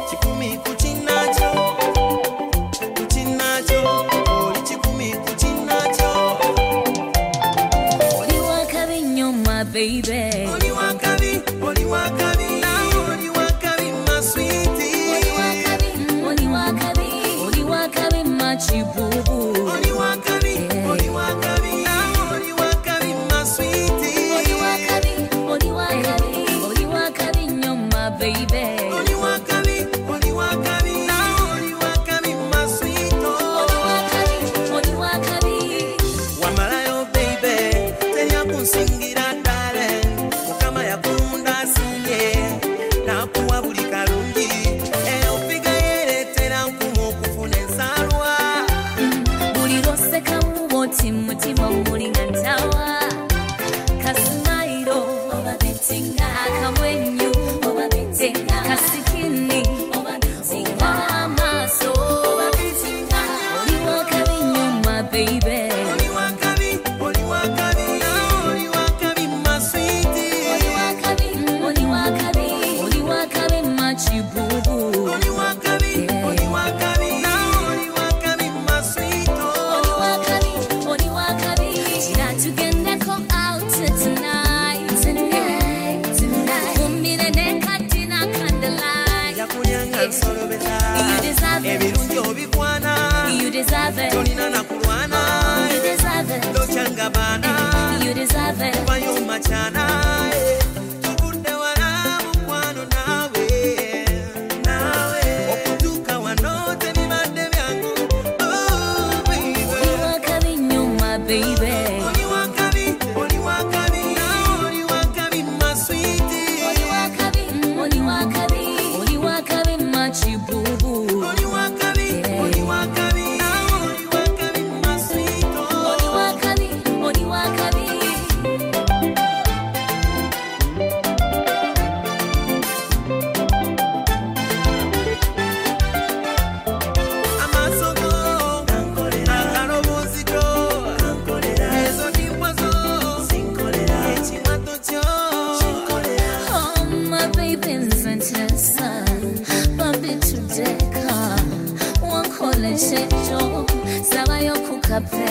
chikumi kuchinacho oli chikumi kuchinacho oli wakabi nnyo my baby oli wakabi oli wakabi my sweetie oli wakabi my chibubu oli wakabi my sweetie oli wakabi nnyo my baby oli wakabi my sweet oli wakabi wamalayo baby tenya kunsingira dale mukama yakunda sinye nakuwa buli kalungi opiga yeretera nkumu okufuna ensalwa buli lwoseka muboti mutima mulinga ntawa kasimairo oba betinga akamwenyu oba betinga kasikini oba betinga amaso oba betinga oli wakabi nnyo my baby oli wakabi my sweetie oli wakabi my chibubu oli wakabi my sweet oli wakabi kira tugendeko out tonight kumbire nekatina candlelight yakunyanga nsolobeta you deserve it ebirungi obikwana you deserve it tolina nakulwana you deserve it lochanga bana you deserve it bayo machana tukunde wala mukwano nawe okutuka wanote nibadde byangu oh baby oli wakabi nnyo my baby oli wakabi my sweetie oli wakabi my chibubu oli wakabi my sweet oli wakabi amasogo akalobozito ezo ndimbwazo ekimato kyo oh my baby nsantesa babi tudeka wankole chejo sabayo kukape